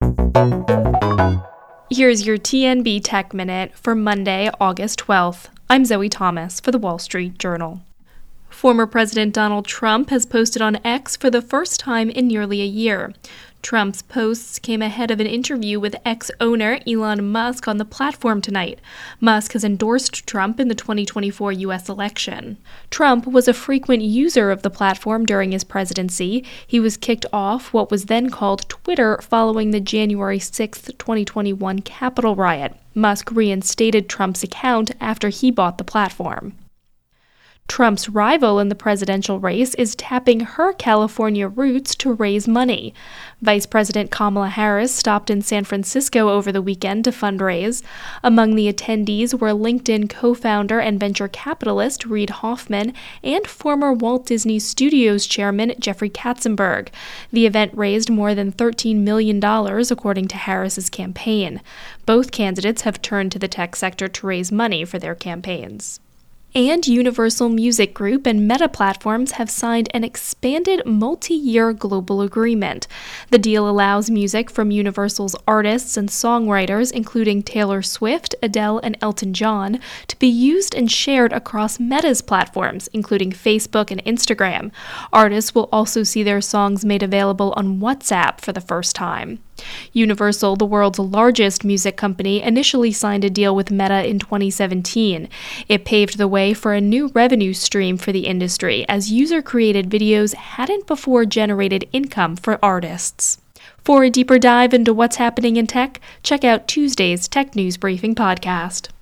Here's your TNB Tech Minute for Monday, August 12th. I'm Zoe Thomas for The Wall Street Journal. Former President Donald Trump has posted on X for the first time in nearly a year. Trump's posts came ahead of an interview with X owner Elon Musk on the platform tonight. Musk has endorsed Trump in the 2024 U.S. election. Trump was a frequent user of the platform during his presidency. He was kicked off what was then called Twitter following the January 6, 2021 Capitol riot. Musk reinstated Trump's account after he bought the platform. Trump's rival in the presidential race is tapping her California roots to raise money. Vice President Kamala Harris stopped in San Francisco over the weekend to fundraise. Among the attendees were LinkedIn co-founder and venture capitalist Reid Hoffman and former Walt Disney Studios chairman Jeffrey Katzenberg. The event raised more than $13 million, according to Harris's campaign. Both candidates have turned to the tech sector to raise money for their campaigns. And Universal Music Group and Meta Platforms have signed an expanded multi-year global agreement. The deal allows music from Universal's artists and songwriters, including Taylor Swift, Adele, and Elton John, to be used and shared across Meta's platforms, including Facebook and Instagram. Artists will also see their songs made available on WhatsApp for the first time. Universal, the world's largest music company, initially signed a deal with Meta in 2017. It paved the way for a new revenue stream for the industry, as user-created videos hadn't before generated income for artists. For a deeper dive into what's happening in tech, check out Tuesday's Tech News Briefing podcast.